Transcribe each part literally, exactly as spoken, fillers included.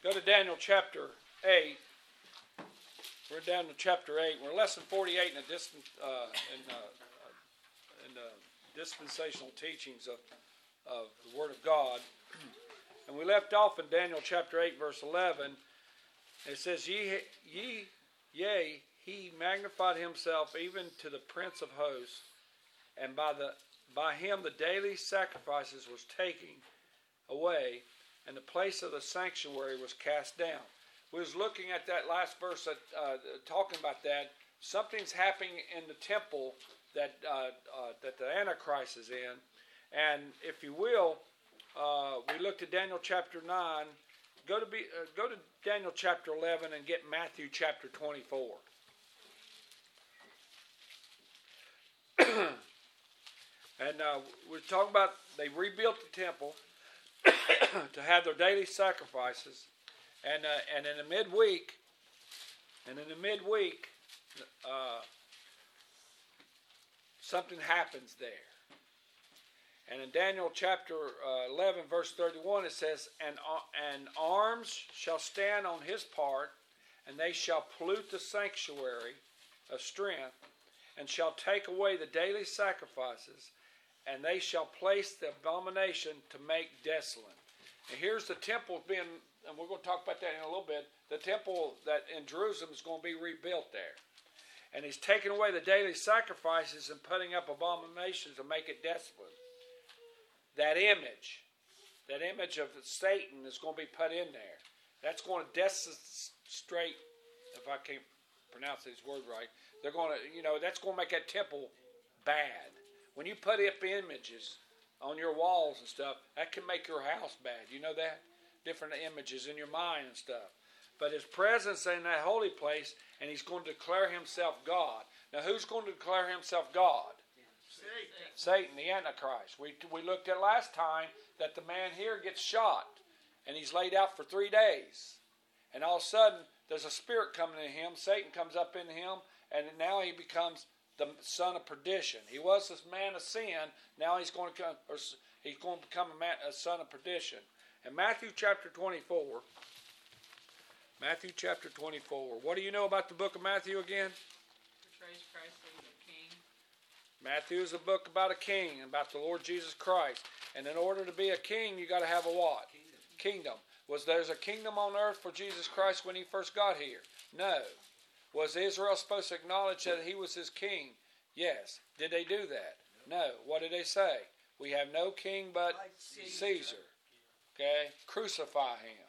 Go to Daniel chapter eight. We're down to chapter eight. We're lesson forty-eight in the distant, uh, in, uh, in the dispensational teachings of, of the Word of God. And we left off in Daniel chapter eight, verse eleven. It says, Ye, ye, yea, he magnified himself even to the Prince of Hosts, and by the by him the daily sacrifices was taken away, and the place of the sanctuary was cast down. We was looking at that last verse, that, uh, talking about that. Something's happening in the temple that uh, uh, that the Antichrist is in, and if you will, uh, we looked at Daniel chapter nine. Go to be uh, go to Daniel chapter eleven and get Matthew chapter twenty-four. And uh, we're talking about they rebuilt the temple to have their daily sacrifices, and uh, and in the midweek, and in the midweek, uh, something happens there. And in Daniel chapter uh, eleven, verse thirty-one, it says, and, uh, and arms shall stand on his part, and they shall pollute the sanctuary of strength, and shall take away the daily sacrifices, and they shall place the abomination to make desolate. And here's the temple being, and we're going to talk about that in a little bit, the temple that in Jerusalem is going to be rebuilt there. And he's taking away the daily sacrifices and putting up abominations to make it desolate. That image, that image of Satan is going to be put in there. That's going to demonstrate, if I can't pronounce these words right, they're going to, you know, that's going to make that temple bad. When you put up images on your walls and stuff, that can make your house bad. You know that? Different images in your mind and stuff. But his presence in that holy place, and he's going to declare himself God. Now, who's going to declare himself God? Satan. Satan, the Antichrist. We we looked at last time that the man here gets shot, and he's laid out for three days. And all of a sudden, there's a spirit coming in him. Satan comes up in him, and now he becomes the son of perdition. He was this man of sin. Now he's going to come, or he's going to become a, man, a son of perdition. In Matthew chapter twenty-four, Matthew chapter twenty-four. What do you know about the book of Matthew again? Portrays Christ as a king. Matthew is a book about a king, about the Lord Jesus Christ. And in order to be a king, you got to have a what? Kingdom. Kingdom. Was there a kingdom on earth for Jesus Christ when he first got here? No. Was Israel supposed to acknowledge that he was his king? Yes. Did they do that? No. What did they say? We have no king but Caesar. Okay? Crucify him.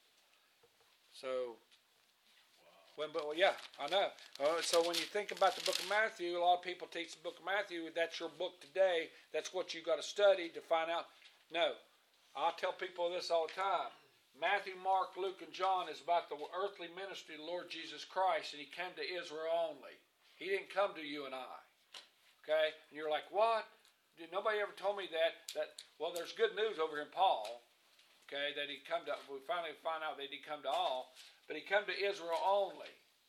So, when, but well, yeah, I know. Uh, so when you think about the book of Matthew, a lot of people teach the book of Matthew, that's your book today. That's what you got to study to find out. No. I tell people this all the time. Matthew, Mark, Luke, and John is about the earthly ministry of the Lord Jesus Christ, and he came to Israel only. He didn't come to you and I. Okay? And you're like, what? Did nobody ever told me that? That well, there's good news over in Paul. Okay, that he come to. We finally find out that he come to all, but he come to Israel only,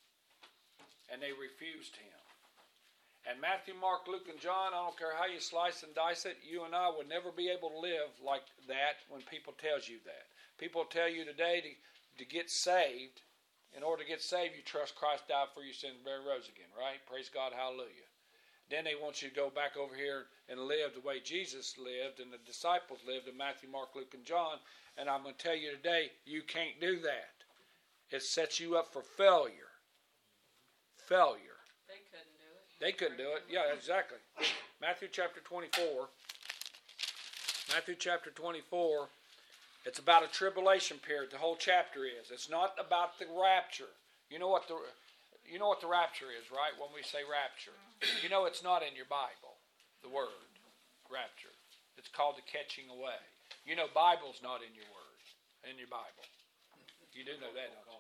and they refused him. And Matthew, Mark, Luke, and John, I don't care how you slice and dice it, you and I would never be able to live like that when people tells you that. People tell you today to, to get saved. In order to get saved, you trust Christ died for your sins and rose again, right? Praise God, hallelujah. Then they want you to go back over here and live the way Jesus lived and the disciples lived in Matthew, Mark, Luke, and John. And I'm going to tell you today, you can't do that. It sets you up for failure. Failure. They couldn't do it. They couldn't do it. Yeah, exactly. Matthew chapter twenty-four. Matthew chapter twenty-four. It's about a tribulation period. The whole chapter is. It's not about the rapture. You know what the you know what the rapture is, right? When we say rapture, you know it's not in your Bible. The word rapture. It's called the catching away. You know, Bible's not in your word, in your Bible. You do know that, don't you?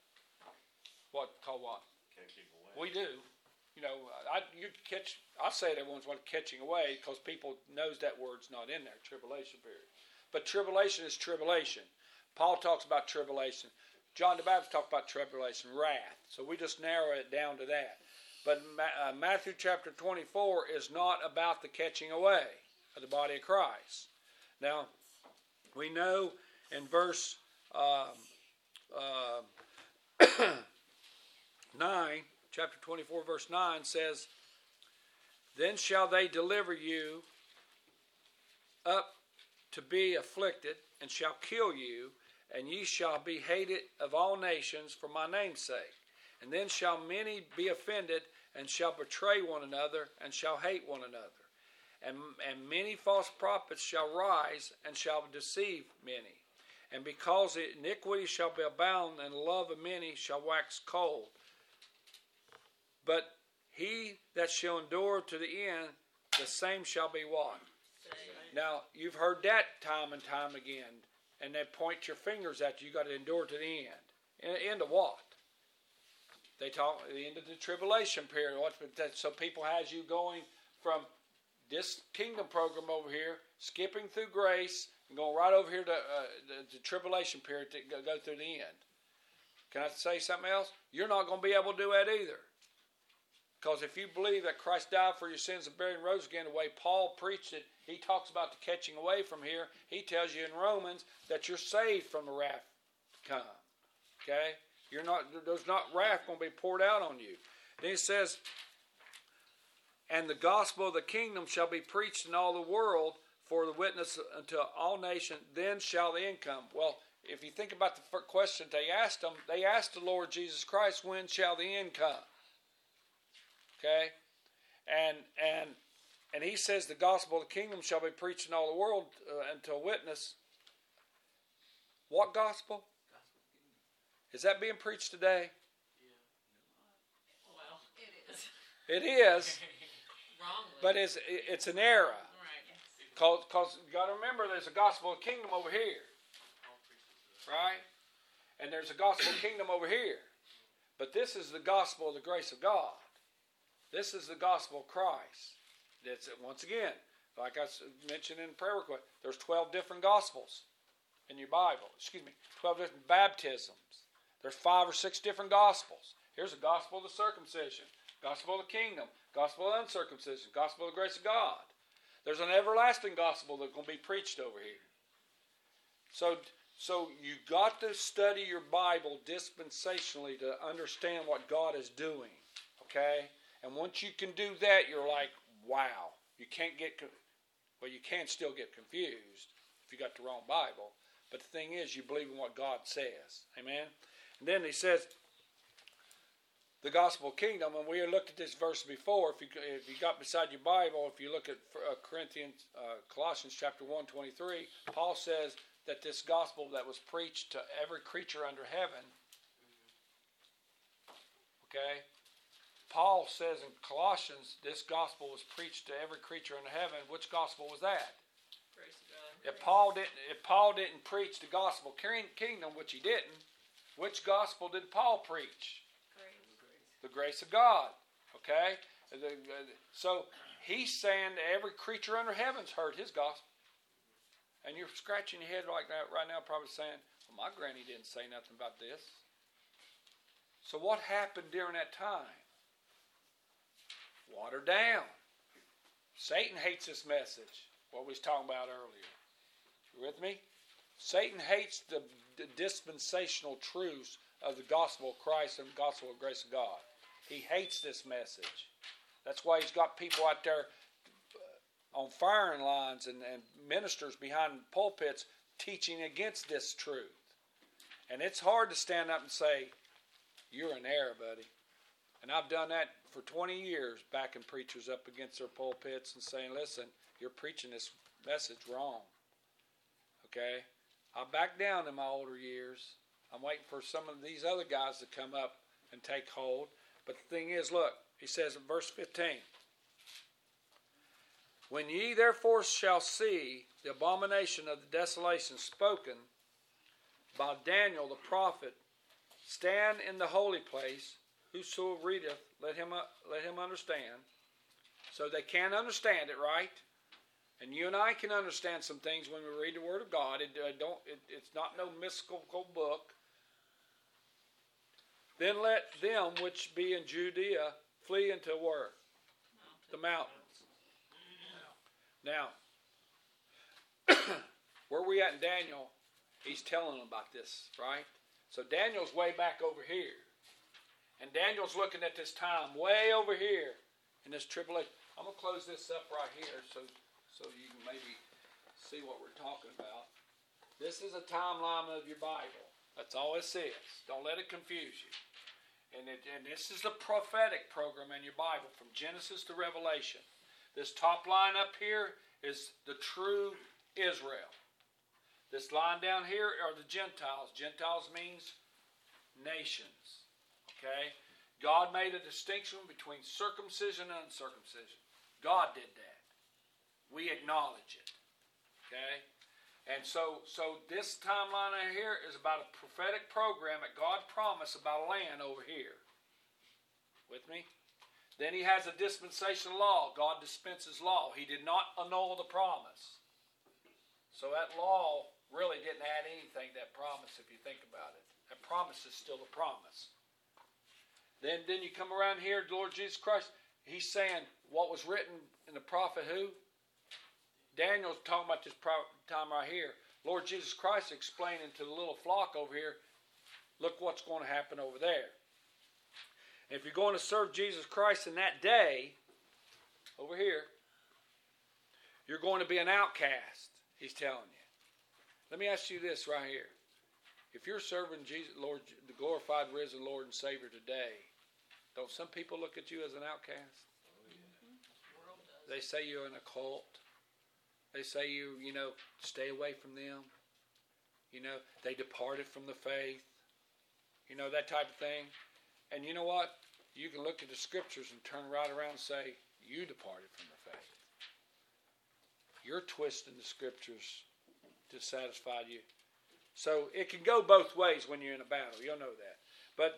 What called what? Catching away. We do. You know, I you catch. I say it every once in a while, catching away, because people knows that word's not in there. Tribulation period. But tribulation is tribulation. Paul talks about tribulation. John the Baptist talked about tribulation, wrath. So we just narrow it down to that. But uh, Matthew chapter twenty-four is not about the catching away of the body of Christ. Now, we know in verse um, uh, nine, chapter twenty-four, verse nine says, "Then shall they deliver you up to be afflicted, and shall kill you, and ye shall be hated of all nations for my name's sake. And then shall many be offended, and shall betray one another, and shall hate one another. And, and many false prophets shall rise, and shall deceive many. And because iniquity shall be abound, and the love of many shall wax cold. But he that shall endure to the end, the same shall be what?" Now, you've heard that time and time again, and they point your fingers at you. You got to endure to the end. And end of what? They talk the end of the tribulation period. What? So people has you going from this kingdom program over here, skipping through grace, and going right over here to uh, the, the tribulation period to go, go through the end. Can I say something else? You're not going to be able to do that either. Because if you believe that Christ died for your sins and buried and rose again, the way Paul preached it, he talks about the catching away from here. He tells you in Romans that you're saved from the wrath to come. Okay? You're not. There's not wrath going to be poured out on you. Then he says, "And the gospel of the kingdom shall be preached in all the world for the witness unto all nations. Then shall the end come." Well, if you think about the first question they asked him, they asked the Lord Jesus Christ, "When shall the end come?" Okay, and and and he says the gospel of the kingdom shall be preached in all the world uh, unto a witness. What gospel? Is that being preached today? Well, it is. It is, Wrongly. but it's it's an error. Right. Because you got to remember, there's a gospel of kingdom over here, right? And there's a gospel of kingdom over here, but this is the gospel of the grace of God. This is the gospel of Christ. It's, once again, like I mentioned in the prayer request, there's twelve different gospels in your Bible. Excuse me, twelve different baptisms. There's five or six different gospels. Here's the gospel of the circumcision, gospel of the kingdom, gospel of uncircumcision, gospel of the grace of God. There's an everlasting gospel that's going to be preached over here. So, so you got to study your Bible dispensationally to understand what God is doing. Okay? And once you can do that, you're like, wow. You can't get, well, you can still get confused if you got the wrong Bible. But the thing is, you believe in what God says. Amen? And then he says, the gospel kingdom, and we looked at this verse before. If you if you got beside your Bible, if you look at uh, Corinthians, uh, Colossians chapter one, twenty-three, Paul says that this gospel that was preached to every creature under heaven, okay, Paul says in Colossians, this gospel was preached to every creature under heaven. Which gospel was that? Praise God. If Paul didn't, if Paul didn't preach the gospel kingdom, which he didn't, which gospel did Paul preach? The grace of God. Okay? So he's saying that every creature under heaven's heard his gospel. And you're scratching your head like that right now, probably saying, well, my granny didn't say nothing about this. So what happened during that time? Watered down. Satan hates this message, what we was talking about earlier. You with me? Satan hates the, the dispensational truths of the gospel of Christ and the gospel of grace of God. He hates this message. That's why he's got people out there on firing lines and, and ministers behind pulpits teaching against this truth. And it's hard to stand up and say, you're in error, buddy. And I've done that for twenty years, backing preachers up against their pulpits and saying, listen, you're preaching this message wrong. Okay? I backed down in my older years. I'm waiting for some of these other guys to come up and take hold. But the thing is, look, he says in verse fifteen, when ye therefore shall see the abomination of the desolation spoken by Daniel the prophet, stand in the holy place, whoso readeth, let him, uh, let him understand. So they can understand it, right? And you and I can understand some things when we read the Word of God. It, uh, don't, it, it's not no mystical book. Then let them which be in Judea flee into where? The mountains. Now, where we at in Daniel, he's telling them about this, right? So Daniel's way back over here. And Daniel's looking at this time way over here in this tribulation. I'm going to close this up right here so, so you can maybe see what we're talking about. This is a timeline of your Bible. That's all this is. Don't let it confuse you. And, it, and this is the prophetic program in your Bible from Genesis to Revelation. This top line up here is the true Israel. This line down here are the Gentiles. Gentiles means nations. Okay? God made a distinction between circumcision and uncircumcision. God did that. We acknowledge it. Okay? And so, so this timeline right here is about a prophetic program that God promised about a land over here. With me? Then he has a dispensation law. God dispenses law. He did not annul the promise. So that law really didn't add anything to that promise if you think about it. That promise is still a promise. Then, then you come around here, the Lord Jesus Christ, he's saying what was written in the prophet who? Daniel's talking about this time right here. Lord Jesus Christ explaining to the little flock over here, look what's going to happen over there. And if you're going to serve Jesus Christ in that day, over here, you're going to be an outcast, he's telling you. Let me ask you this right here. If you're serving Jesus, Lord, the glorified, risen Lord and Savior today, don't some people look at you as an outcast? They say you're in a cult. They say you, you know, stay away from them. You know, they departed from the faith. You know, that type of thing. And you know what? You can look at the scriptures and turn right around and say, you departed from the faith. You're twisting the scriptures to satisfy you. So it can go both ways when you're in a battle. You'll know that. But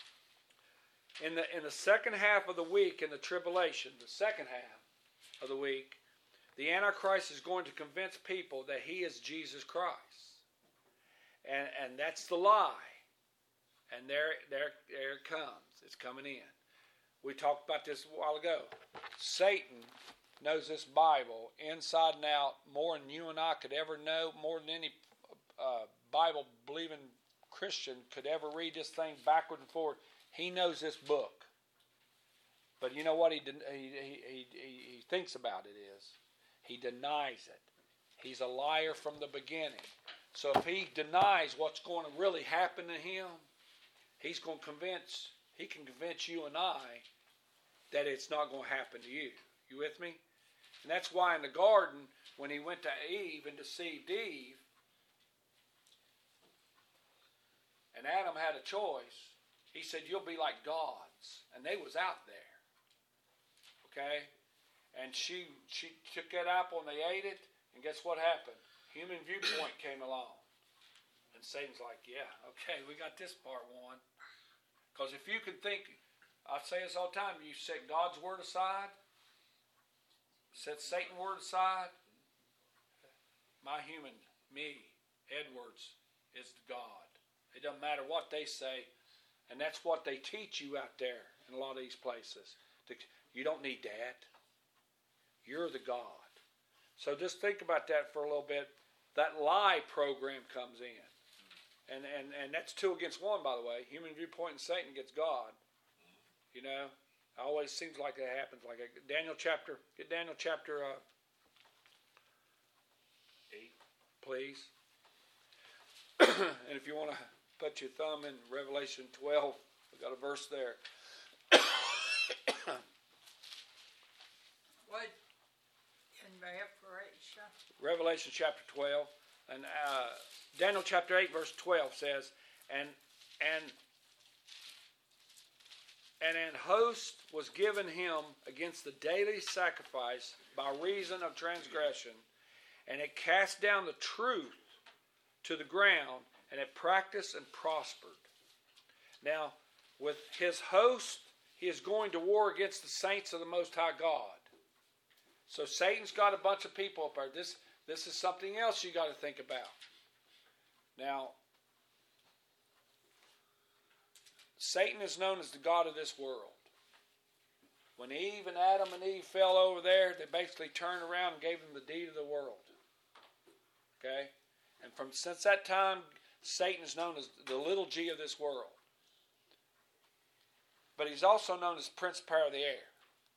in the in the second half of the week, in the tribulation, the second half of the week, the Antichrist is going to convince people that he is Jesus Christ. And and that's the lie. And there, there, there it comes. It's coming in. We talked about this a while ago. Satan knows this Bible inside and out more than you and I could ever know, more than any uh, Bible-believing Christian could ever read this thing backward and forward. He knows this book. But you know what he, he, he, he, he thinks about it is? He denies it. He's a liar from the beginning. So if he denies what's going to really happen to him, he's going to convince, he can convince you and I that it's not going to happen to you. You with me? And that's why in the garden, when he went to Eve and deceived Eve, and Adam had a choice, he said, you'll be like gods. And they was out there. Okay? And she she took that apple and they ate it. And guess what happened? Human viewpoint came along. And Satan's like, yeah, okay, we got this part won. Because if you can think, I say this all the time, you set God's word aside, set Satan's word aside, my human, me, Edwards, is God. It doesn't matter what they say. And that's what they teach you out there in a lot of these places. You don't need that. You're the God. So just think about that for a little bit. That lie program comes in. And and, and that's two against one, by the way. Human viewpoint and Satan gets God. You know? It always seems like that happens. Like a Daniel chapter, get Daniel chapter uh, eight, please. And if you want to put your thumb in Revelation twelve, we've got a verse there. What in Revelation? Revelation chapter twelve, and uh, Daniel chapter eight, verse twelve says, and and and an host was given him against the daily sacrifice by reason of transgression, and it cast down the truth to the ground, and it practiced and prospered. Now, with his host, he is going to war against the saints of the Most High God. So Satan's got a bunch of people up there. This, this is something else you got to think about. Now, Satan is known as the god of this world. When Eve and Adam and Eve fell over there, they basically turned around and gave them the deed of the world. Okay? And from since that time, Satan is known as the little g of this world. But he's also known as Prince Power of the air.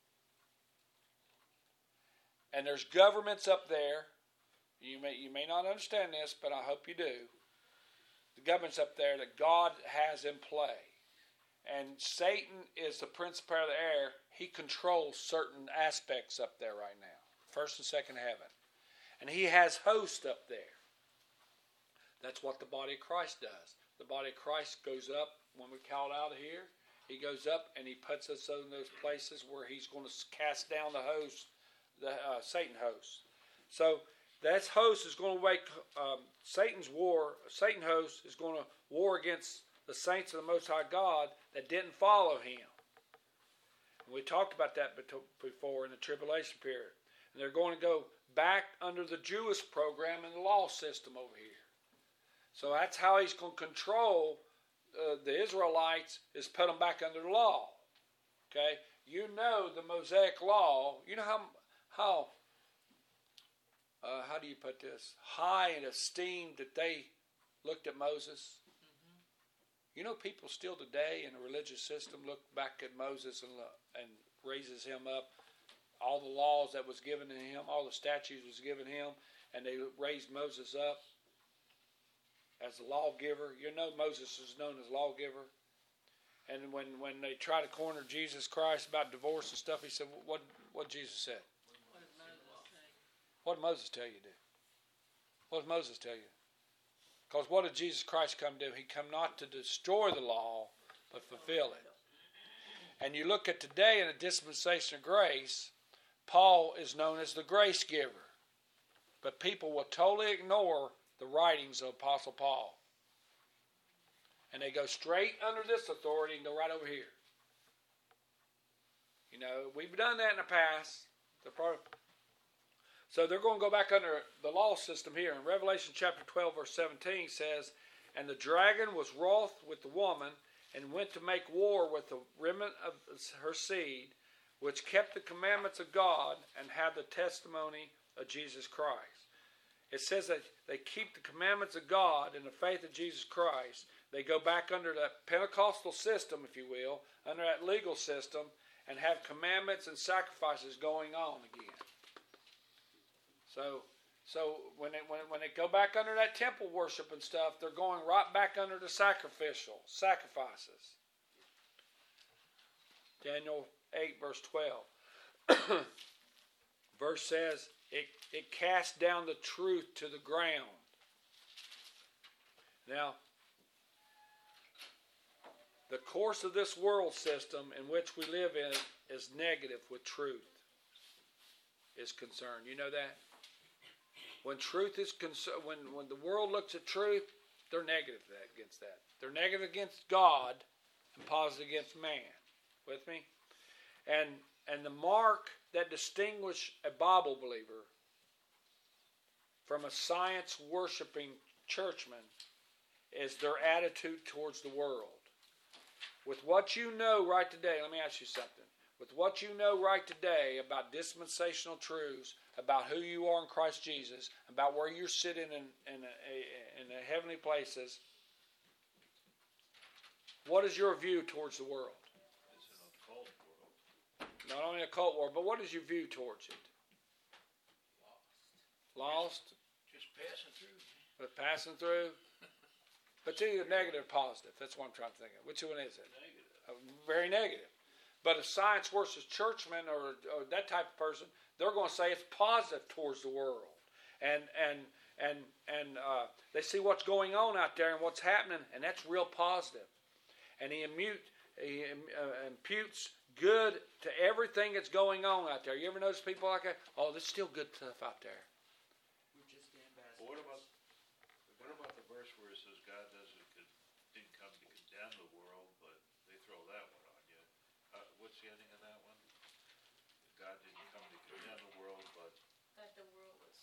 And there's governments up there. You may you may not understand this, but I hope you do. The governments up there that God has in play. And Satan is the Prince Power of the air. He controls certain aspects up there right now. First and second heaven. And he has hosts up there. That's what the body of Christ does. The body of Christ goes up when we're called out of here. He goes up and he puts us in those places where he's going to cast down the host, the uh, Satan host. So that host is going to wake um, Satan's war. Satan host is going to war against the saints of the Most High God that didn't follow him. And we talked about that before in the tribulation period. And they're going to go back under the Jewish program and the law system over here. So that's how he's going to control uh, the Israelites, is put them back under the law. Okay? You know the Mosaic law. You know how how uh, how do you put this? High in esteem that they looked at Moses. Mm-hmm. You know, people still today in the religious system look back at Moses and and raises him up. All the laws that was given to him, all the statutes was given him, and they raised Moses up as a lawgiver. You know Moses is known as lawgiver. And when, when they try to corner Jesus Christ about divorce and stuff, he said, what what Jesus said? What did Moses say? What did Moses tell you to do? What did Moses tell you? Because what did Jesus Christ come to do? He come not to destroy the law, but fulfill it. And you look at today in the dispensation of grace, Paul is known as the grace giver. But people will totally ignore the writings of Apostle Paul. And they go straight under this authority and go right over here. You know, we've done that in the past. The part, so they're going to go back under the law system here. In Revelation chapter twelve, verse seventeen says, and the dragon was wroth with the woman, and went to make war with the remnant of her seed, which kept the commandments of God and had the testimony of Jesus Christ. It says that they keep the commandments of God and the faith of Jesus Christ. They go back under that Pentecostal system, if you will, under that legal system, and have commandments and sacrifices going on again. So, so when they, when, when they go back under that temple worship and stuff, they're going right back under the sacrificial sacrifices. Daniel eight, verse twelve. Verse says, it, it cast down the truth to the ground. Now, the course of this world system in which we live in is negative with truth is concerned. You know that? When truth is concerned, when, when the world looks at truth, they're negative against that. They're negative against God and positive against man. With me? And and the mark that distinguishes a Bible believer from a science-worshiping churchman is their attitude towards the world. With what you know right today, let me ask you something. With what you know right today about dispensational truths, about who you are in Christ Jesus, about where you're sitting in, in, a, in the heavenly places, what is your view towards the world? Not only a cult world, but what is your view towards it? Lost. Lost? Just passing through. But passing through? But it's either negative or positive. That's what I'm trying to think of. Which one is it? Negative. Uh, very negative. But a science versus churchman or, or that type of person, they're going to say it's positive towards the world. And and and and uh, they see what's going on out there and what's happening, and that's real positive. And he, immute, he uh, imputes good to everything that's going on out there. You ever notice people like that? Oh, there's still good stuff out there. Well, what about what about the verse where it says God doesn't didn't come to condemn the world, but they throw that one on you? Uh, what's the ending of that one? God didn't come to condemn the world, but That the world was.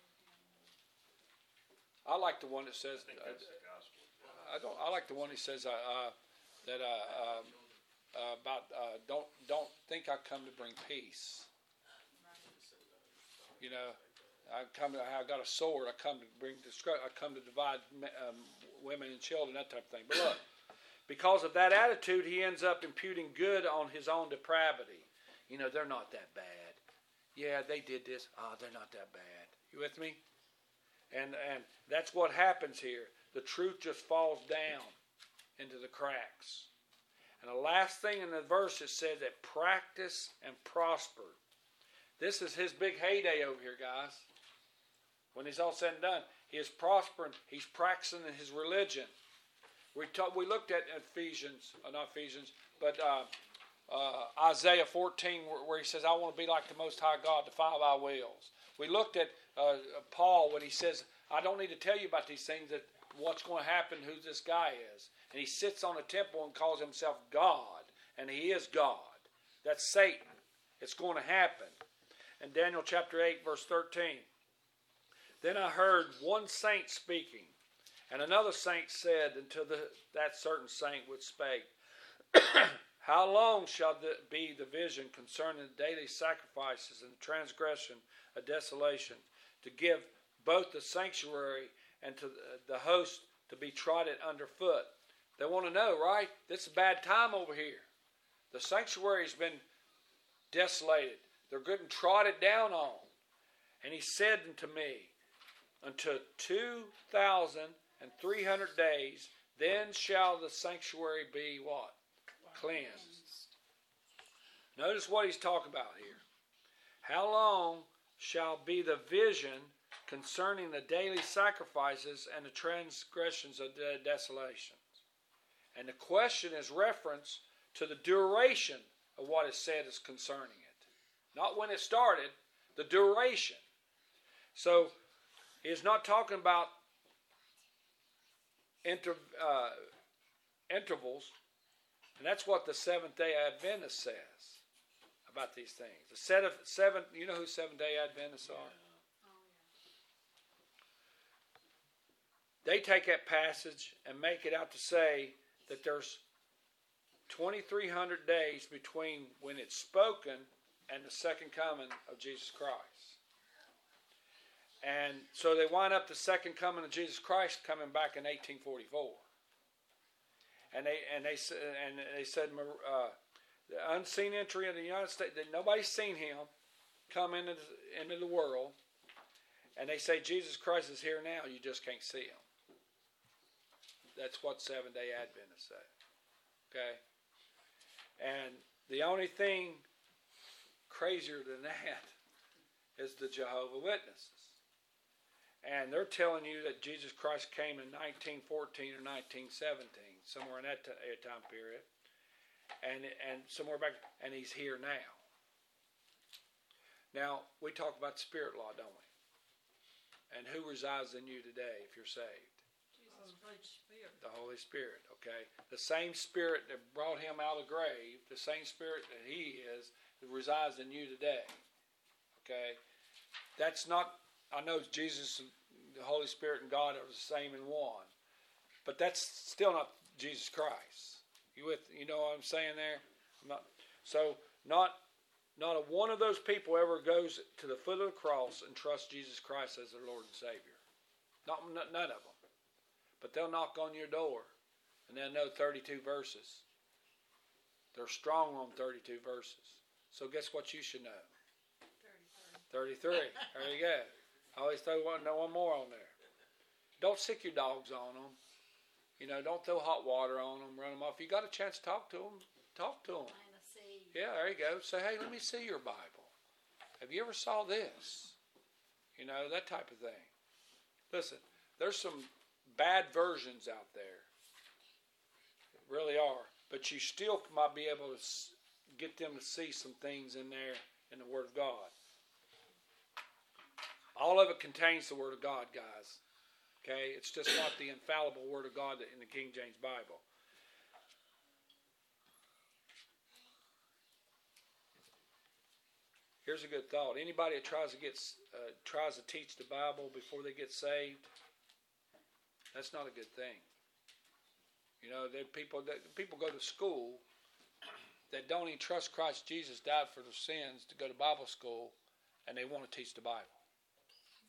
I like the one that says. I think that's the gospel. I don't. I like the one that says uh, uh, that uh, um, uh, about uh, don't don't think I come to bring peace. You know, I come. I got a sword. I come to bring destruction. I come to divide um, women and children, that type of thing. But look, because of that attitude, he ends up imputing good on his own depravity. You know, they're not that bad. Yeah, they did this. Ah, oh, they're not that bad. You with me? And and that's what happens here. The truth just falls down into the cracks. And the last thing in the verse, it said that practice and prosper. This is his big heyday over here, guys. When he's all said and done, he is prospering. He's practicing his religion. We talk, we looked at Ephesians, uh, not Ephesians, but uh, uh, Isaiah fourteen, where, where he says, "I want to be like the Most High God, defy thy wills." We looked at uh, Paul when he says, "I don't need to tell you about these things, that what's going to happen, who this guy is." And he sits on a temple and calls himself God, and he is God. That's Satan. It's going to happen. In Daniel chapter eight, verse thirteen, "Then I heard one saint speaking, and another saint said unto the, that certain saint which spake, How long shall the, be the vision concerning the daily sacrifices and the transgression of desolation, to give both the sanctuary and to the, the host to be trodden underfoot?" They want to know, right? This is a bad time over here. The sanctuary has been desolated. They're getting trodden down on. And he said unto me, "Unto two thousand and three hundred days, then shall the sanctuary be" what? Cleansed. Notice what he's talking about here. How long shall be the vision concerning the daily sacrifices and the transgressions of the desolations? And the question is reference to the duration of what is said is concerning it. Not when it started, the duration. So, he's not talking about inter, uh, intervals. And that's what the Seventh-day Adventist says about these things. The set of seven, you know who Seventh-day Adventists are? They take that passage and make it out to say that there's twenty-three hundred days between when it's spoken and the second coming of Jesus Christ. And so they wind up the second coming of Jesus Christ coming back in eighteen forty-four. And they and they and they said uh, the unseen entry into the United States, that nobody's seen him come into the, into the world. And they say Jesus Christ is here now. You just can't see him. That's what Seventh-day Adventists say. Okay? And the only thing crazier than that is the Jehovah's Witnesses. And they're telling you that Jesus Christ came in nineteen fourteen or nineteen seventeen, somewhere in that t- time period. And and somewhere back, and he's here now. Now, we talk about the Spirit law, don't we? And who resides in you today if you're saved? Jesus, Holy Spirit. The Holy Spirit, okay? The same Spirit that brought him out of the grave, the same Spirit that he is, that resides in you today. Okay? That's not, I know Jesus, the Holy Spirit, and God are the same in one. But that's still not Jesus Christ. You with, you know what I'm saying there? I'm not, so, not not a one of those people ever goes to the foot of the cross and trusts Jesus Christ as their Lord and Savior. Not, none of them. But they'll knock on your door, and they'll know thirty-two verses. They're strong on thirty-two verses. So guess what you should know? thirty-three. There you go. I always throw one, one more on there. Don't sick your dogs on them. You know, don't throw hot water on them, run them off. You got a chance to talk to them, talk to them. Yeah, there you go. Say, hey, let me see your Bible. Have you ever saw this? You know, that type of thing. Listen, there's some bad versions out there. Really are. But you still might be able to get them to see some things in there in the Word of God. All of it contains the Word of God, guys. Okay? It's just not the infallible Word of God in the King James Bible. Here's a good thought. Anybody that tries to get uh, tries to teach the Bible before they get saved, that's not a good thing. You know, there people that people go to school that don't even trust Christ Jesus died for their sins to go to Bible school, and they want to teach the Bible.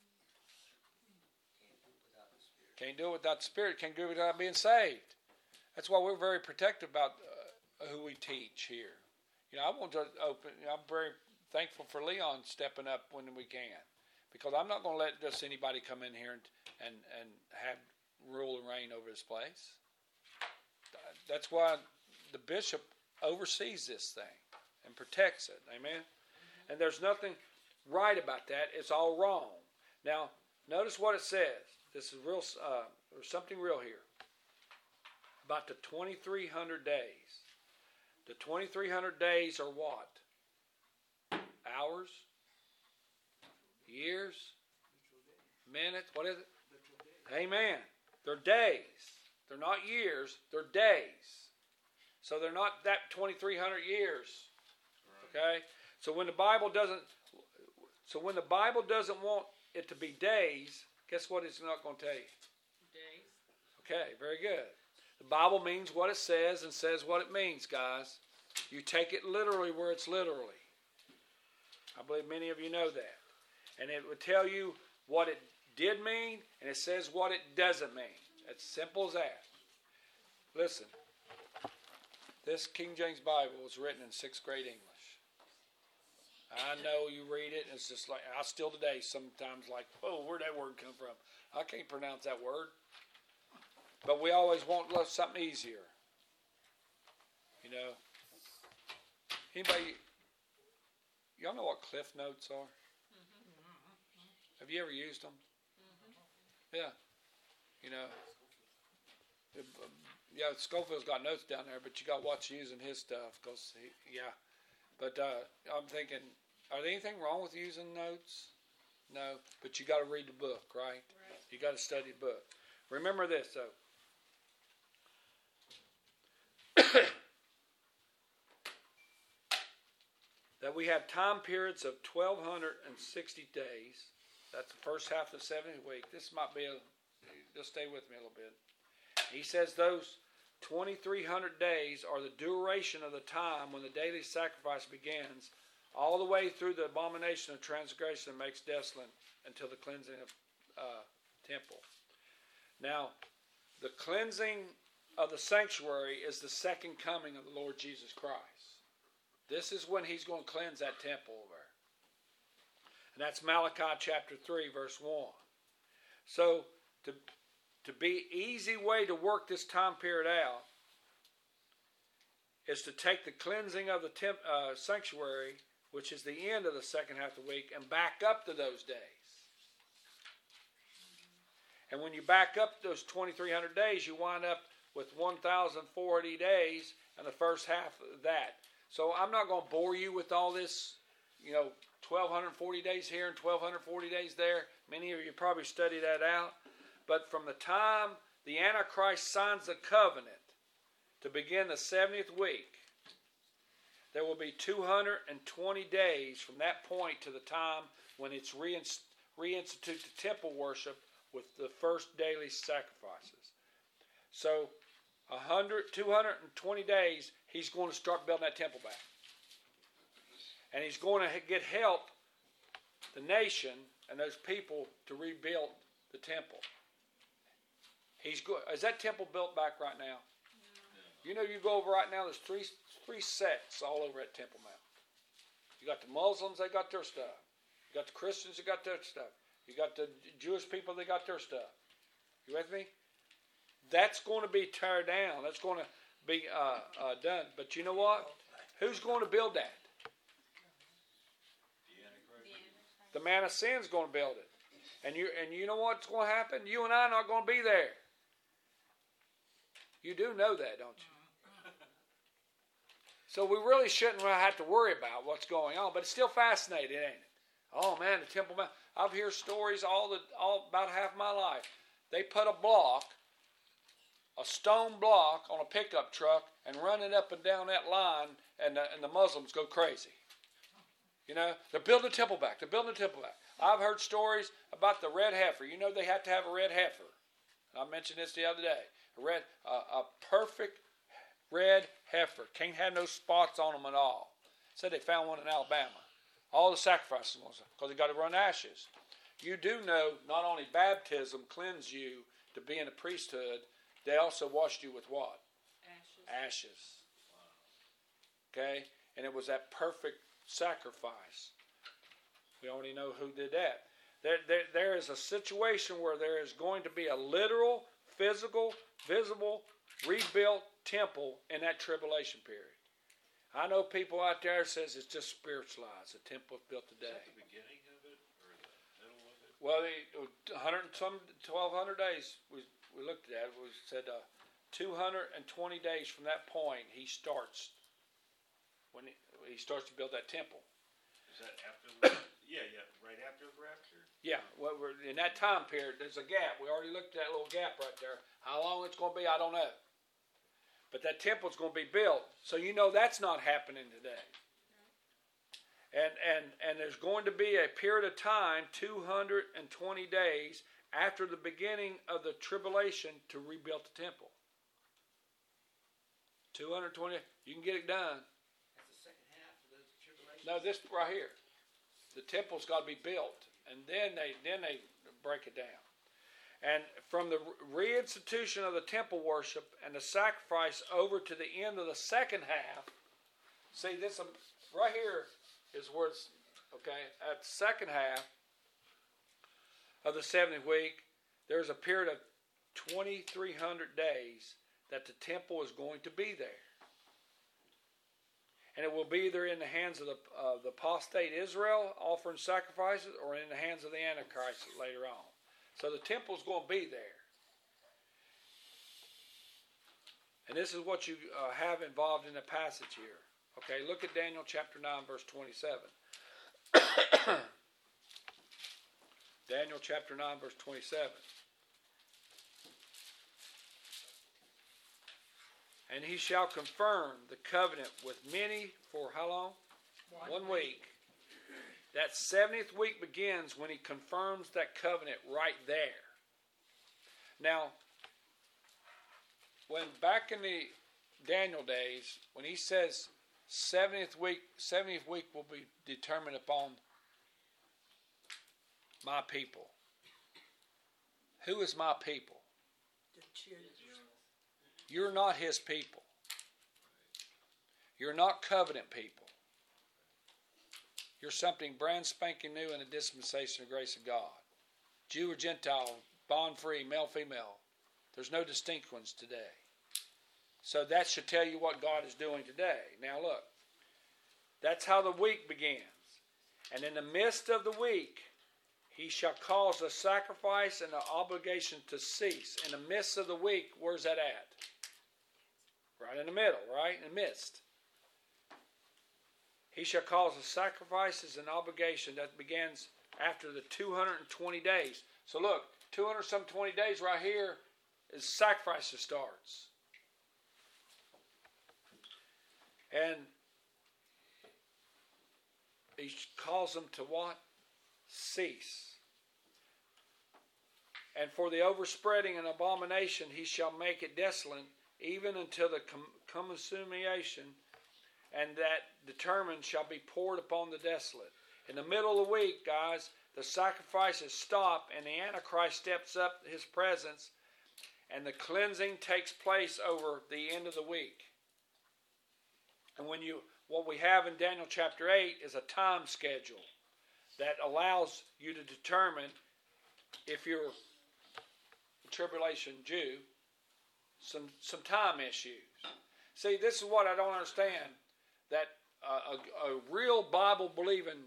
Can't do it without the Spirit. Can't do it without being saved. That's why we're very protective about uh, who we teach here. You know, I want to open. You know, I'm very thankful for Leon stepping up when we can, because I'm not going to let just anybody come in here and and and have rule and reign over this place. That's why the bishop oversees this thing and protects it. Amen. And there's nothing right about that. It's all wrong. Now, notice what it says. This is real. Uh, there's something real here about the twenty-three hundred days. The twenty-three hundred days are what? Hours? Years? Minutes? What is it? Amen. They're days. They're not years. They're days. So they're not that twenty-three hundred years. Okay? So when the Bible doesn't so when the Bible doesn't want it to be days, guess what it's not going to tell you? Days. Okay, very good. The Bible means what it says and says what it means, guys. You take it literally where it's literally. I believe many of you know that. And it would tell you what it did mean, and it says what it doesn't mean. It's simple as that. Listen, this King James Bible was written in sixth grade English. I know you read it, and it's just like, I still today sometimes like, oh, where'd that word come from? I can't pronounce that word. But we always want something easier. You know. Anybody, y'all know what Cliff Notes are? Mm-hmm. Have you ever used them? Mm-hmm. Yeah. You know. It, yeah, Scofield's got notes down there, but you got to watch using his stuff. Cause he, yeah. But uh, I'm thinking, are there anything wrong with using notes? No. But you got to read the book, right? Right. You got to study the book. Remember this, though. That we have time periods of twelve sixty days. That's the first half of the seventieth week. This might be a, just stay with me a little bit. He says those twenty-three hundred days are the duration of the time when the daily sacrifice begins, all the way through the abomination of transgression makes desolate until the cleansing of uh, temple. Now, the cleansing of the sanctuary is the second coming of the Lord Jesus Christ. This is when he's going to cleanse that temple over. And that's Malachi chapter three, verse one. So, to, to be easy way to work this time period out is to take the cleansing of the temp, uh, sanctuary, which is the end of the second half of the week, and back up to those days. And when you back up those twenty-three hundred days, you wind up with one thousand forty days and the first half of that. So I'm not going to bore you with all this, you know, twelve forty days here and twelve forty days there. Many of you probably study that out. But from the time the Antichrist signs the covenant to begin the seventieth week, there will be two hundred twenty days from that point to the time when it's reinst- reinstitute the temple worship with the first daily sacrifices. So one hundred, two hundred twenty days, he's going to start building that temple back. And he's going to get help, the nation and those people, to rebuild the temple. He's go- Is that temple built back right now? No. You know, you go over right now, there's three three sects all over at Temple Mount. You got the Muslims, they got their stuff. You got the Christians, they got their stuff. You got the Jewish people, they got their stuff. You with me? That's going to be torn down. That's going to be uh, uh, done. But you know what? Who's going to build that? The man of sin is going to build it. And you and you know what's going to happen? You and I are not going to be there. You do know that, don't you? So we really shouldn't have to worry about what's going on. But it's still fascinating, ain't it? Oh, man, the Temple Mount. I've heard stories all the all about half my life. They put a block, a stone block, on a pickup truck and run it up and down that line, and the, and the Muslims go crazy. You know, they're building a temple back. They're building a temple back. I've heard stories about the red heifer. You know, they have to have a red heifer. I mentioned this the other day. A red, uh, a perfect red heifer. Can't have no spots on them at all. Said they found one in Alabama. All the sacrifices, because they got to run ashes. You do know not only baptism cleanses you to be in the priesthood, they also washed you with what? Ashes. Ashes. Okay? And it was that perfect sacrifice. We already know who did that. There, there, there is a situation where there is going to be a literal, physical, visible, rebuilt temple in that tribulation period. I know people out there says it's just spiritualized. The temple is built Is today. that the beginning of it or the middle of it? Well, the one hundred and some twelve hundred days we we looked at it. We said uh, two hundred twenty days from that point he starts when he, he starts to build that temple. Is that after the, yeah, yeah, right after the rapture? Yeah, well, we're in that time period. There's a gap. We already looked at that little gap right there. How long it's going to be, I don't know. But that temple's going to be built, so you know that's not happening today. And and and there's going to be a period of time, two hundred twenty days after the beginning of the tribulation, to rebuild the temple. two hundred twenty, you can get it done. That's the second half of the tribulation. No, this right here, the temple's got to be built, and then they then they break it down. And from the reinstitution of the temple worship and the sacrifice over to the end of the second half, see this um, right here is where it's, okay, at the second half of the seventieth week, there's a period of twenty-three hundred days that the temple is going to be there. And it will be either in the hands of the, uh, the apostate Israel offering sacrifices or in the hands of the Antichrist later on. So the temple's going to be there. And this is what you uh, have involved in the passage here. Okay, look at Daniel chapter nine, verse twenty-seven. Daniel chapter nine, verse twenty-seven. And he shall confirm the covenant with many for how long? One, One week. That seventieth week begins when he confirms that covenant right there. Now, when back in the Daniel days, when he says seventieth week, seventieth week will be determined upon my people. Who is my people? The children. You're not his people. You're not covenant people. You're something brand spanking new in the dispensation of grace of God. Jew or Gentile, bond free, male, female. There's no distinct ones today. So that should tell you what God is doing today. Now look, that's how the week begins. And in the midst of the week, he shall cause the sacrifice and the obligation to cease. In the midst of the week, where's that at? Right in the middle, right? In the midst. He shall cause the sacrifices and obligation that begins after the two hundred twenty days. So look, two hundred some twenty days right here is sacrifices starts. And he calls them to what? Cease. And for the overspreading and abomination he shall make it desolate, even until the consummation, and that determined shall be poured upon the desolate. In the middle of the week, guys, the sacrifices stop and the Antichrist steps up his presence and the cleansing takes place over the end of the week. And when you, what we have in Daniel chapter eight is a time schedule that allows you to determine if you're a tribulation Jew, some, some time issues. See, this is what I don't understand. That uh, a, a real Bible-believing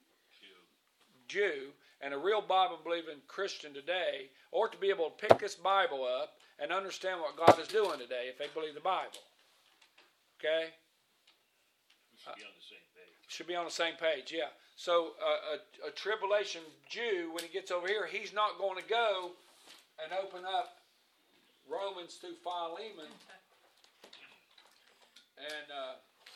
Jew and a real Bible-believing Christian today ought to be able to pick this Bible up and understand what God is doing today if they believe the Bible. Okay? We should be on the same page. Should be on the same page, yeah. So uh, a, a tribulation Jew, when he gets over here, he's not going to go and open up Romans through Philemon and uh,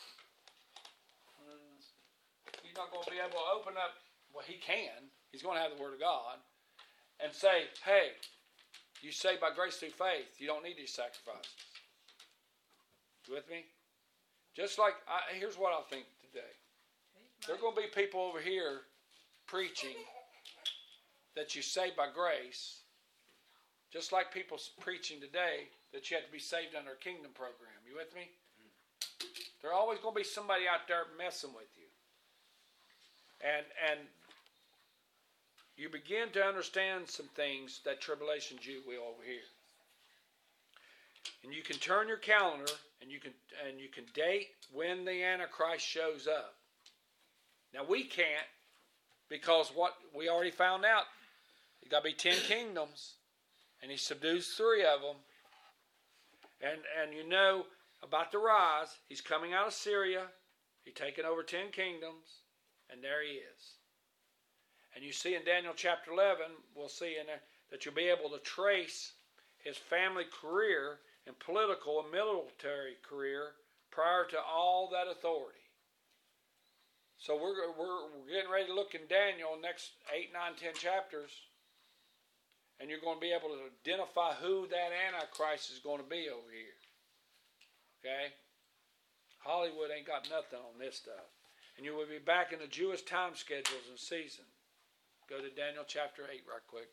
he's not going to be able to open up, well, he can. He's going to have the Word of God and say, hey, you saved by grace through faith. You don't need these sacrifices. You with me? Just like, I, here's what I think today. There are going to be people over here preaching that you saved by grace. Just like people preaching today that you have to be saved under a kingdom program. You with me? There's always going to be somebody out there messing with you. And and you begin to understand some things that tribulation Jew will over here. And you can turn your calendar and you can and you can date when the Antichrist shows up. Now we can't, because what we already found out, you got to be ten kingdoms, and he subdues three of them. And and you know about the rise, he's coming out of Syria, he's taken over ten kingdoms, and there he is. And you see in Daniel chapter eleven, we'll see in there that you'll be able to trace his family career and political and military career prior to all that authority. So we're, we're, we're getting ready to look in Daniel next eight, nine, ten chapters, and you're going to be able to identify who that Antichrist is going to be over here. Okay? Hollywood ain't got nothing on this stuff. And you will be back in the Jewish time schedules and season. Go to Daniel chapter eight right quick.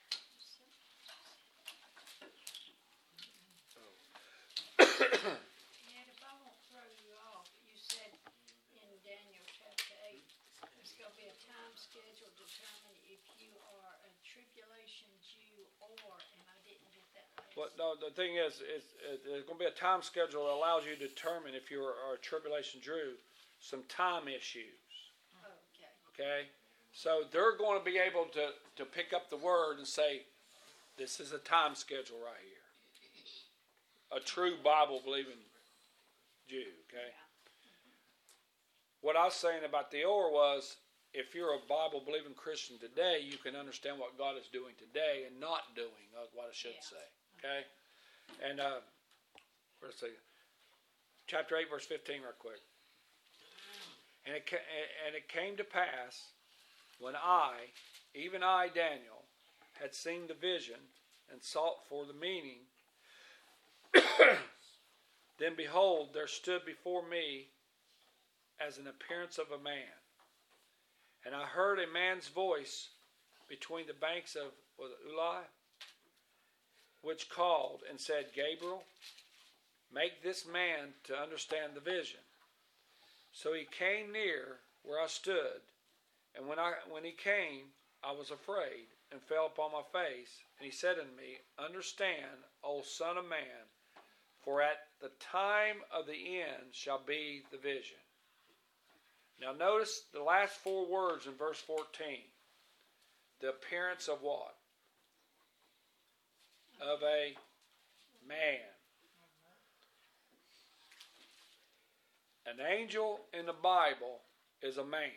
Ned, if I won't throw you off, you said in Daniel chapter eight, there's going to be a time schedule determined if you are a tribulation Jew or, and I didn't get that last. Well, no, the thing is, is, is there's going to be a time schedule that allows you to determine if you are a tribulation Jew, some time issues. Okay. Okay? So they're going to be able to, to pick up the word and say, this is a time schedule right here. A true Bible-believing Jew, okay? What I was saying about the or was, if you're a Bible-believing Christian today, you can understand what God is doing today and not doing, uh, what I should Yeah. say, okay? And, uh, where's the, chapter eight, verse fifteen, real quick. And it, ca- and it came to pass, when I, even I, Daniel, had seen the vision and sought for the meaning, then behold, there stood before me as an appearance of a man. And I heard a man's voice between the banks of was it Ulai, which called and said, Gabriel, make this man to understand the vision. So he came near where I stood, and when I when he came, I was afraid and fell upon my face. And he said unto me, Understand, O son of man, for at the time of the end shall be the vision. Now notice the last four words in verse fourteen. The appearance of what? Of a man. An angel in the Bible is a man.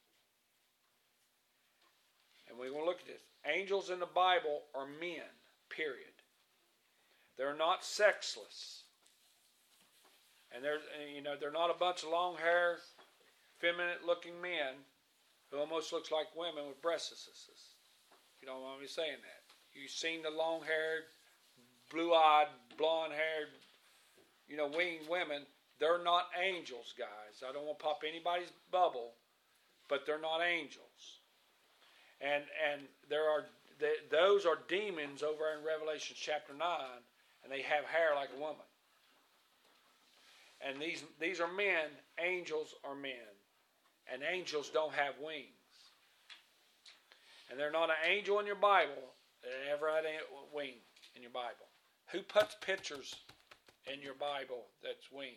And we're going to look at this. Angels in the Bible are men, period. They're not sexless. And they're, you know, they're not a bunch of long hair, feminine looking men who almost looks like women with breasts. You don't want me saying that. You've seen the long haired, blue eyed, blonde haired, you know, winged women. They're not angels, guys. I don't want to pop anybody's bubble, but they're not angels. And and there are they, those are demons over in Revelation chapter nine, and they have hair like a woman. And these these are men. Angels are men, and angels don't have wings. And they're not an angel in your Bible that ever had a wing in your Bible. Who puts pictures in your Bible that's winged?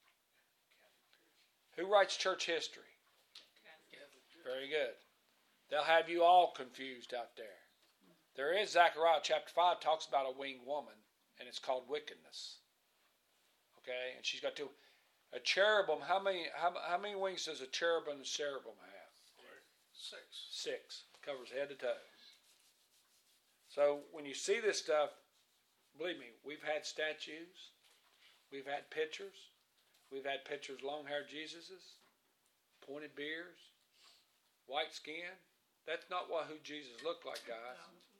Who writes church history? Very good. They'll have you all confused out there. There is Zechariah chapter five talks about a winged woman, and it's called wickedness. Okay, and she's got two. A cherubim. How many? How, how many wings does a cherubim and cherubim have? Six. Six. Covers head to toe. So when you see this stuff, believe me, we've had statues, we've had pictures, we've had pictures long-haired Jesuses, pointed beards, white skin. That's not what who Jesus looked like, guys.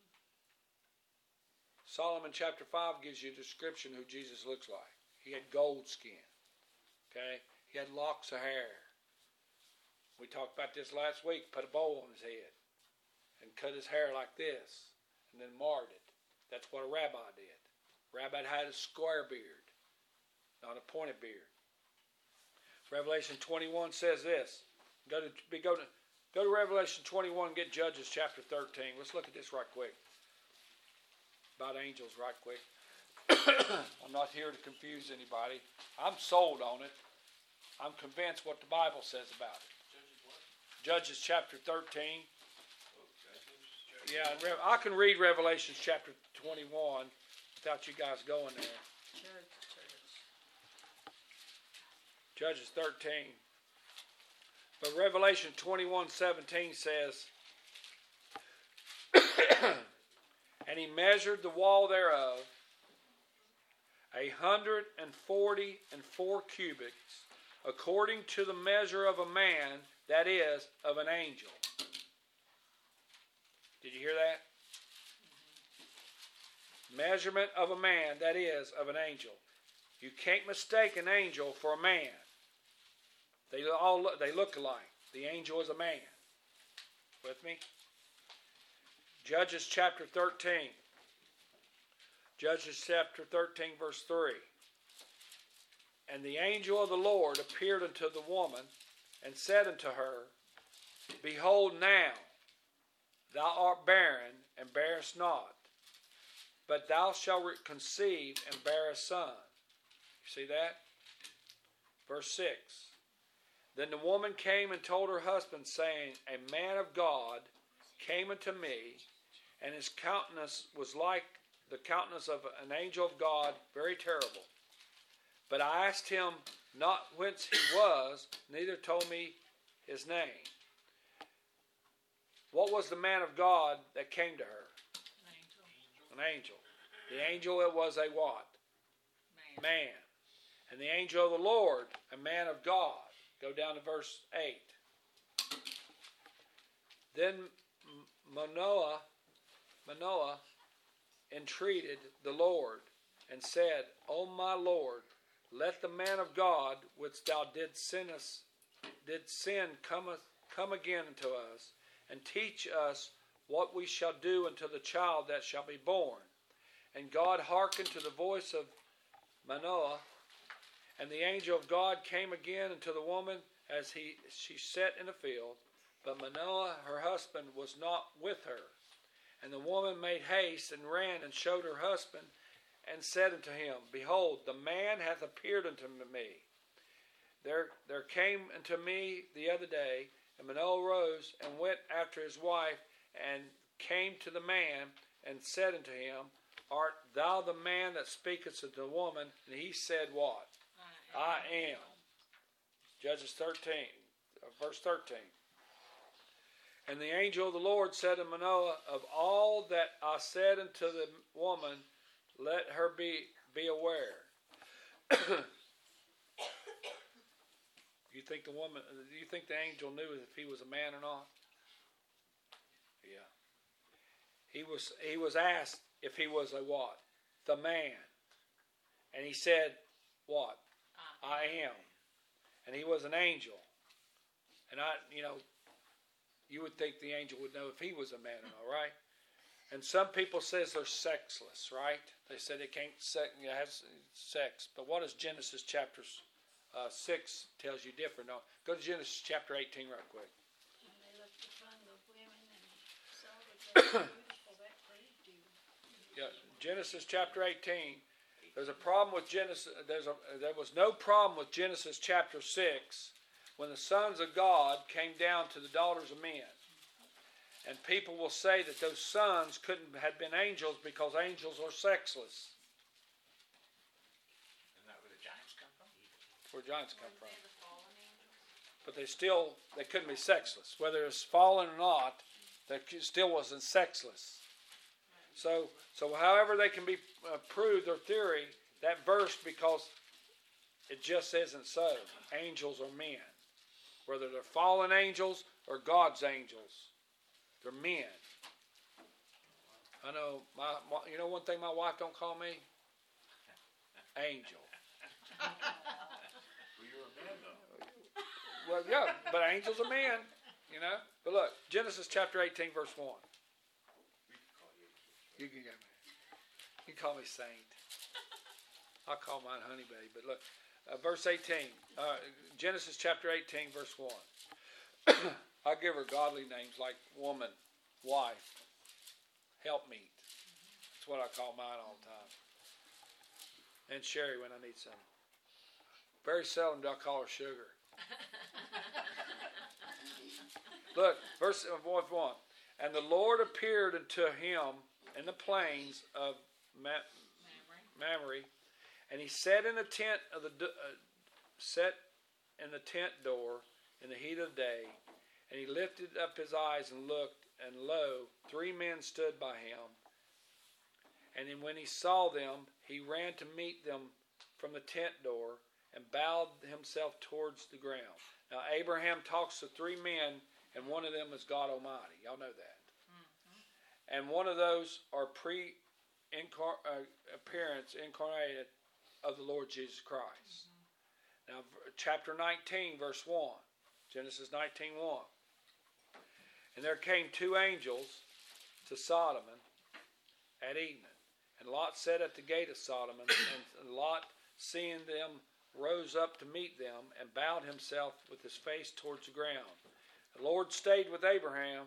Solomon chapter five gives you a description who Jesus looks like. He had gold skin. Okay? He had locks of hair. We talked about this last week. Put a bowl on his head and cut his hair like this and then marred it. That's what a rabbi did. Rabbi had a square beard, not a pointed beard. Revelation twenty-one says this. Go to go to go to Revelation twenty-one. Get Judges chapter thirteen. Let's look at this right quick. About angels, right quick. I'm not here to confuse anybody. I'm sold on it. I'm convinced what the Bible says about it. Judges chapter thirteen. Yeah, I can read Revelation chapter twenty-one without you guys going there. Judges thirteen. But Revelation twenty-one seventeen says, and he measured the wall thereof a hundred and forty and four cubits, according to the measure of a man, that is, of an angel. Did you hear that? Measurement of a man, that is, of an angel. You can't mistake an angel for a man. They all look, they look alike. The angel is a man. With me? Judges chapter thirteen. Judges chapter thirteen, verse three. And the angel of the Lord appeared unto the woman, and said unto her, Behold now, thou art barren, and bearest not, but thou shalt conceive and bear a son. You see that? Verse six. Then the woman came and told her husband, saying, A man of God came unto me, and his countenance was like the countenance of an angel of God, very terrible. But I asked him not whence he was, neither told me his name. What was the man of God that came to her? An angel. An angel. The angel, it was a what? Man. Man. And the angel of the Lord, a man of God. Go down to verse eight. Then Manoah, Manoah entreated the Lord, and said, O my Lord, let the man of God which thou didst sin us, did sin come, come again unto us, and teach us what we shall do unto the child that shall be born. And God hearkened to the voice of Manoah, and the angel of God came again unto the woman as he she sat in the field. But Manoah, her husband, was not with her. And the woman made haste and ran and showed her husband, and said unto him, Behold, the man hath appeared unto me. There, there came unto me the other day, and Manoah rose and went after his wife, and came to the man, and said unto him, Art thou the man that speakest unto the woman? And he said, What? I am. Judges thirteen, verse thirteen. And the angel of the Lord said to Manoah, Of all that I said unto the woman, let her be, be aware. You think the woman, do you think the angel knew if he was a man or not? Yeah. He was, he was asked if he was a what? The man. And he said, what? I am. And he was an angel. And I, you know, you would think the angel would know if he was a man or not, right? And some people says they're sexless, right? They say they can't sex, you know, have sex. But what does Genesis chapter uh, six tells you different? No, go to Genesis chapter eighteen right quick. When they looked upon the women and saw that they were beautiful, that pleased you. Yeah, Genesis chapter eighteen. There's a problem with Genesis. There's a there was no problem with Genesis chapter six when the sons of God came down to the daughters of men. And people will say that those sons couldn't have been angels because angels are sexless. Isn't that where the giants come from? Where giants come from. But they still, they couldn't be sexless. Whether it's fallen or not, they still wasn't sexless. So, so however they can be uh, proved their theory, that verse, because it just isn't so. Angels are men. Whether they're fallen angels or God's angels. They're men. I know, my, my, you know one thing my wife don't call me? Angel. Well, you're a man, though. Well, yeah, but angels are men, you know. But look, Genesis chapter eighteen, verse one. You can go. You call me Saint. I'll call mine Honey Babe. But look, uh, verse eighteen, uh, Genesis chapter eighteen, verse one. I give her godly names like woman, wife, helpmeet. That's what I call mine all the time. And Sherry when I need some. Very seldom do I call her Sugar. Look, verse one. And the Lord appeared unto him in the plains of Ma- Mamre, and he sat in the tent of the uh, set in the tent door in the heat of the day, and he lifted up his eyes and looked, and lo, three men stood by him. And then when he saw them, he ran to meet them from the tent door and bowed himself towards the ground. Now Abraham talks to three men, and one of them is God Almighty. Y'all know that. Mm-hmm. And one of those are pre incar- uh, appearance incarnated of the Lord Jesus Christ. Mm-hmm. Now chapter nineteen, verse one. Genesis nineteen, one. And there came two angels to Sodom at evening. And Lot sat at the gate of Sodom, and, and Lot, seeing them, rose up to meet them, and bowed himself with his face towards the ground. The Lord stayed with Abraham,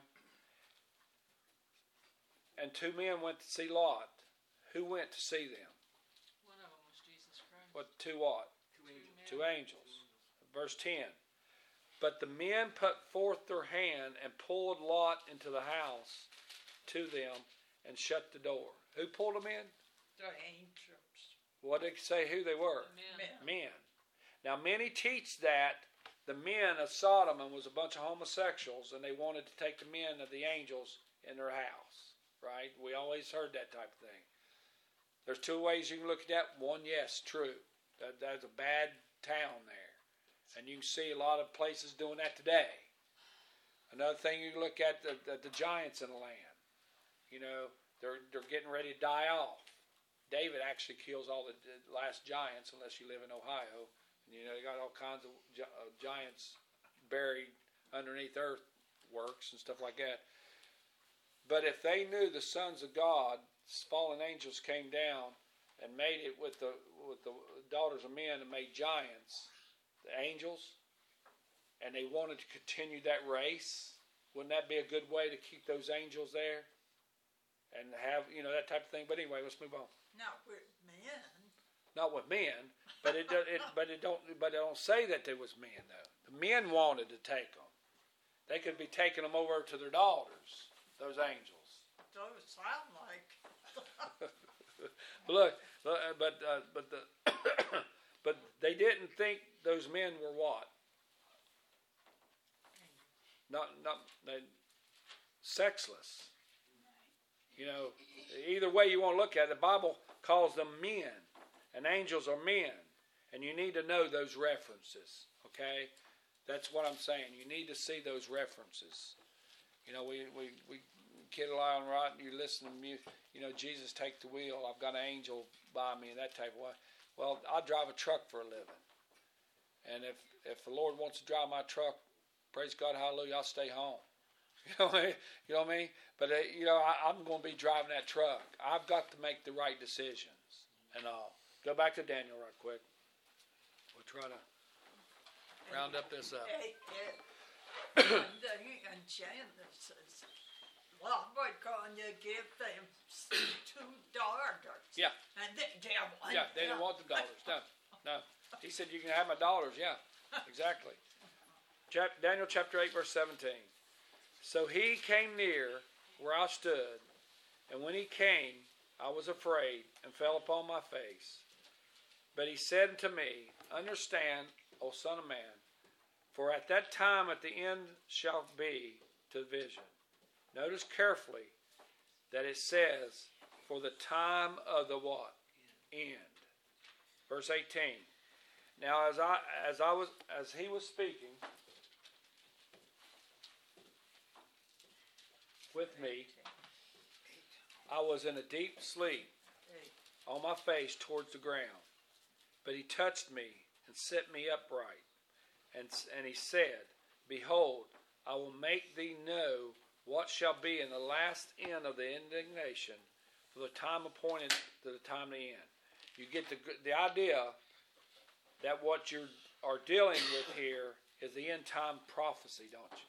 and two men went to see Lot. Who went to see them? One of them was Jesus Christ. What? Two what? Two angels. Two angels. Verse ten. But the men put forth their hand and pulled Lot into the house to them and shut the door. Who pulled them in? The angels. What did it say who they were? Men. Men. Now many teach that the men of Sodom was a bunch of homosexuals and they wanted to take the men of the angels in their house. Right? We always heard that type of thing. There's two ways you can look at that. One, yes, true. That, that's a bad town there. And you can see a lot of places doing that today. Another thing you look at, the, the, the giants in the land. You know, they're they're getting ready to die off. David actually kills all the last giants unless you live in Ohio. And, you know, they got all kinds of gi- uh, giants buried underneath earthworks and stuff like that. But if they knew the sons of God, fallen angels came down and made it with the with the daughters of men and made giants, the angels, and they wanted to continue that race, wouldn't that be a good way to keep those angels there? And have, you know, that type of thing. But anyway, let's move on. Not with men. Not with men, but it, it but it don't but it don't say that there was men though. The men wanted to take them. They could be taking them over to their daughters. Those angels. Those sound like. But look, but uh, but the but they didn't think those men were what? Not not they, sexless. You know, either way you want to look at it, the Bible calls them men, and angels are men, and you need to know those references. Okay, that's what I'm saying. You need to see those references. You know, we we we kid along right, and you listen to music. You know, Jesus take the wheel. I've got an angel by me, and that type of way. Well, I drive a truck for a living, and if if the Lord wants to drive my truck, praise God, hallelujah, I'll stay home. You know what I mean? You know what I mean? But uh, you know, I, I'm going to be driving that truck. I've got to make the right decisions, and all. Go back to Daniel right quick. We'll try to round up this up. Hey, hey. And the enchantress, what would going to give them two daughters? Yeah. And they, they want Yeah, they didn't want the dollars. No, no. He said, you can have my dollars. Yeah, exactly. Chap- Daniel chapter eight, verse seventeen. So he came near where I stood, and when he came, I was afraid and fell upon my face. But he said unto me, understand, O son of man, for at that time at the end shall be to the vision. Notice carefully that it says, for the time of the what? End. Verse eighteen. Now as I as I was as he was speaking with me, I was in a deep sleep on my face towards the ground. But he touched me and set me upright. And, and he said, behold, I will make thee know what shall be in the last end of the indignation, the time appointed to the time of the end. You get the the idea that what you are dealing with here is the end time prophecy, don't you?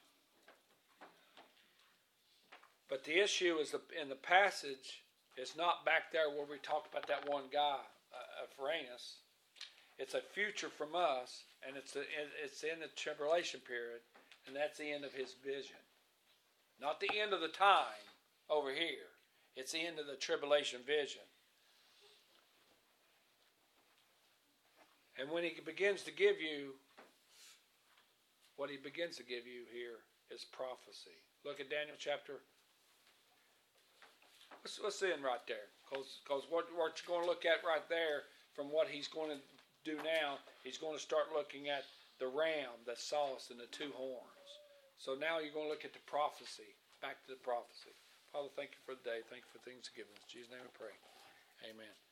But the issue is the, in the passage, it's not back there where we talked about that one guy, uh, Ephraim. It's a future from us, and it's a, it's in the tribulation period, and that's the end of his vision. Not the end of the time over here. It's the end of the tribulation vision. And when he begins to give you, what he begins to give you here is prophecy. Look at Daniel chapter. Let's, let's end right there. Because what, what you're going to look at right there, from what he's going to do now, he's going to start looking at the ram that saw us and the two horns. So now you're going to look at the prophecy. Back to the prophecy. Father, thank you for the day. Thank you for things you've given us. In Jesus' name we pray. Amen.